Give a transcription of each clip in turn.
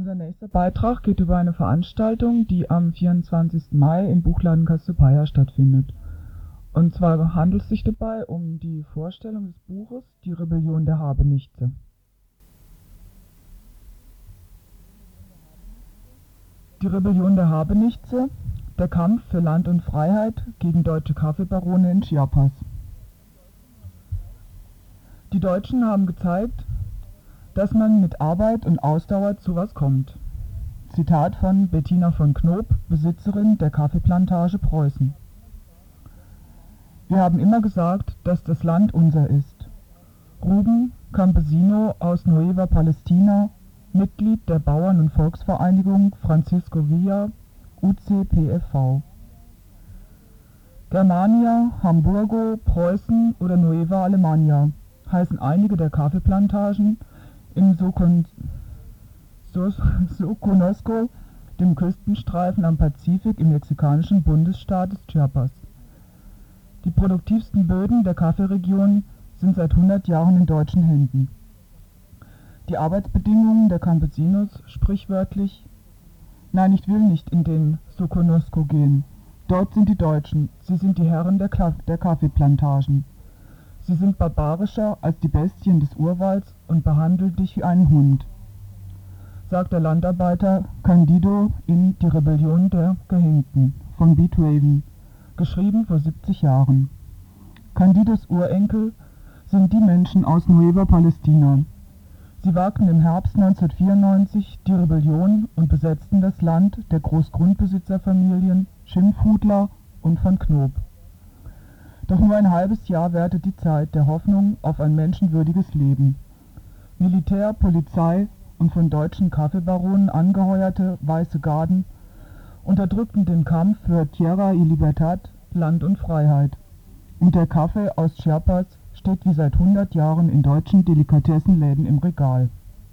Unser nächster Beitrag geht über eine Veranstaltung, die am 24. Mai im Buchladen Cassiopeia stattfindet. Und zwar handelt es sich dabei um die Vorstellung des Buches Die Rebellion der Habenichtse. Die Rebellion der Habenichtse, der Kampf für Land und Freiheit gegen deutsche Kaffeebarone in Chiapas. Die Deutschen haben gezeigt, dass man mit Arbeit und Ausdauer zu was kommt. Zitat von Bettina von Knoop, Besitzerin der Kaffeeplantage Preußen. Wir haben immer gesagt, dass das Land unser ist. Ruben Campesino aus Nueva Palestina, Mitglied der Bauern- und Volksvereinigung Francisco Villa, UCPFV. Germania, Hamburgo, Preußen oder Nueva Alemania heißen einige der Kaffeeplantagen im Soconusco, dem Küstenstreifen am Pazifik im mexikanischen Bundesstaat Chiapas. Die produktivsten Böden der Kaffeeregion sind seit 100 Jahren in deutschen Händen. Die Arbeitsbedingungen der Campesinos sprichwörtlich: Nein, ich will nicht in den Soconusco gehen. Dort sind die Deutschen, sie sind die Herren der Kaffeeplantagen. Sie sind barbarischer als die Bestien des Urwalds und behandeln dich wie einen Hund, sagt der Landarbeiter Candido in Die Rebellion der Gehängten von Beat Raven, geschrieben vor 70 Jahren. Candidos Urenkel sind die Menschen aus Nueva Palestina. Sie wagten im Herbst 1994 die Rebellion und besetzten das Land der Großgrundbesitzerfamilien Schimpfhutler und von Knoop. Doch nur ein halbes Jahr währte die Zeit der Hoffnung auf ein menschenwürdiges Leben. Militär, Polizei und von deutschen Kaffeebaronen angeheuerte Weiße Garden unterdrückten den Kampf für Tierra y Libertad, Land und Freiheit. Und der Kaffee aus Chiapas steht wie seit 100 Jahren in deutschen Delikatessenläden im Regal.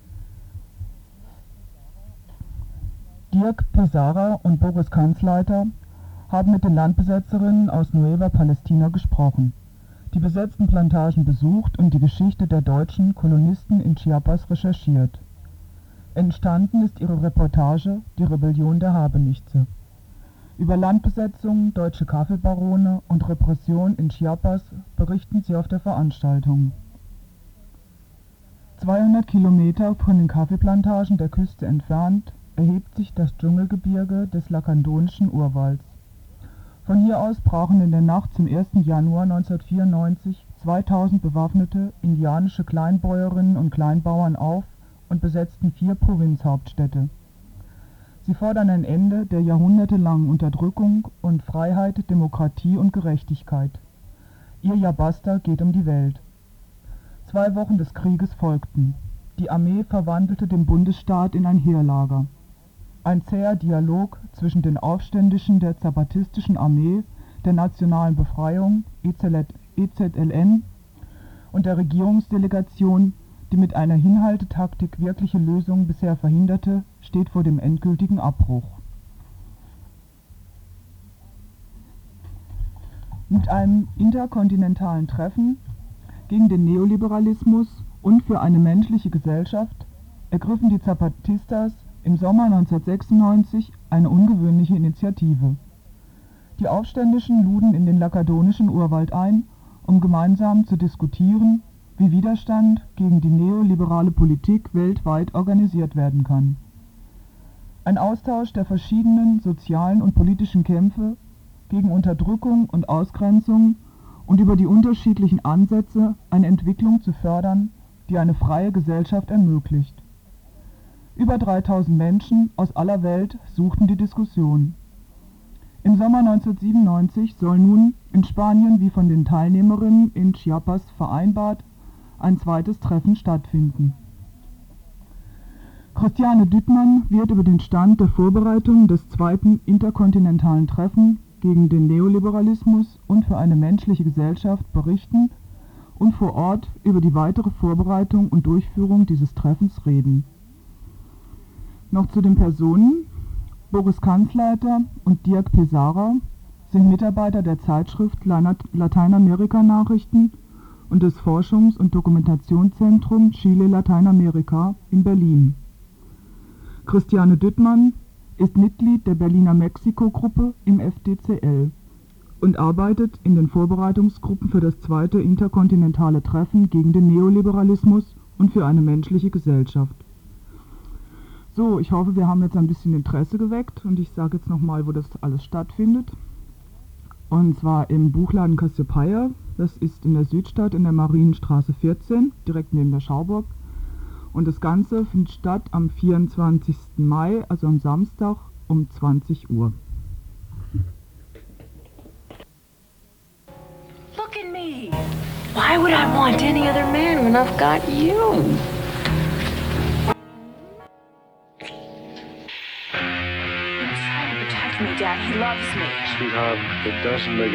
Dirk Pesara und Boris Kanzleiter haben mit den Landbesetzerinnen aus Nueva Palestina gesprochen, die besetzten Plantagen besucht und die Geschichte der deutschen Kolonisten in Chiapas recherchiert. Entstanden ist ihre Reportage Die Rebellion der Habenichtse. Über Landbesetzung, deutsche Kaffeebarone und Repression in Chiapas berichten sie auf der Veranstaltung. 200 Kilometer von den Kaffeeplantagen der Küste entfernt erhebt sich das Dschungelgebirge des lacandonischen Urwalds. Von hier aus brachen in der Nacht zum 1. Januar 1994 2000 bewaffnete indianische Kleinbäuerinnen und Kleinbauern auf und besetzten 4 Provinzhauptstädte. Sie fordern ein Ende der jahrhundertelangen Unterdrückung und Freiheit, Demokratie und Gerechtigkeit. Ihr Ja Basta geht um die Welt. 2 Wochen des Krieges folgten. Die Armee verwandelte den Bundesstaat in ein Heerlager. Ein zäher Dialog zwischen den Aufständischen der Zapatistischen Armee der Nationalen Befreiung EZLN und der Regierungsdelegation, die mit einer Hinhaltetaktik wirkliche Lösungen bisher verhinderte, steht vor dem endgültigen Abbruch. Mit einem interkontinentalen Treffen gegen den Neoliberalismus und für eine menschliche Gesellschaft ergriffen die Zapatistas im Sommer 1996 eine ungewöhnliche Initiative. Die Aufständischen luden in den lacandonischen Urwald ein, um gemeinsam zu diskutieren, wie Widerstand gegen die neoliberale Politik weltweit organisiert werden kann. Ein Austausch der verschiedenen sozialen und politischen Kämpfe gegen Unterdrückung und Ausgrenzung und über die unterschiedlichen Ansätze, eine Entwicklung zu fördern, die eine freie Gesellschaft ermöglicht. Über 3000 Menschen aus aller Welt suchten die Diskussion. Im Sommer 1997 soll nun in Spanien wie von den Teilnehmerinnen in Chiapas vereinbart ein zweites Treffen stattfinden. Christiane Düttmann wird über den Stand der Vorbereitung des zweiten interkontinentalen Treffens gegen den Neoliberalismus und für eine menschliche Gesellschaft berichten und vor Ort über die weitere Vorbereitung und Durchführung dieses Treffens reden. Noch zu den Personen: Boris Kanzleiter und Dirk Pesara sind Mitarbeiter der Zeitschrift Lateinamerika-Nachrichten und des Forschungs- und Dokumentationszentrums Chile Lateinamerika in Berlin. Christiane Düttmann ist Mitglied der Berliner Mexiko-Gruppe im FDCL und arbeitet in den Vorbereitungsgruppen für das zweite interkontinentale Treffen gegen den Neoliberalismus und für eine menschliche Gesellschaft. So, ich hoffe, wir haben jetzt ein bisschen Interesse geweckt und ich sage jetzt nochmal, wo das alles stattfindet. Und zwar im Buchladen Cassiopeia, das ist in der Südstadt in der Marienstraße 14, direkt neben der Schauburg. Und das Ganze findet statt am 24. Mai, also am Samstag um 20 Uhr. Look at me! Why would I want any other man when I've got you? He's trying to protect me, Dad. He loves me. Sweetheart, it doesn't make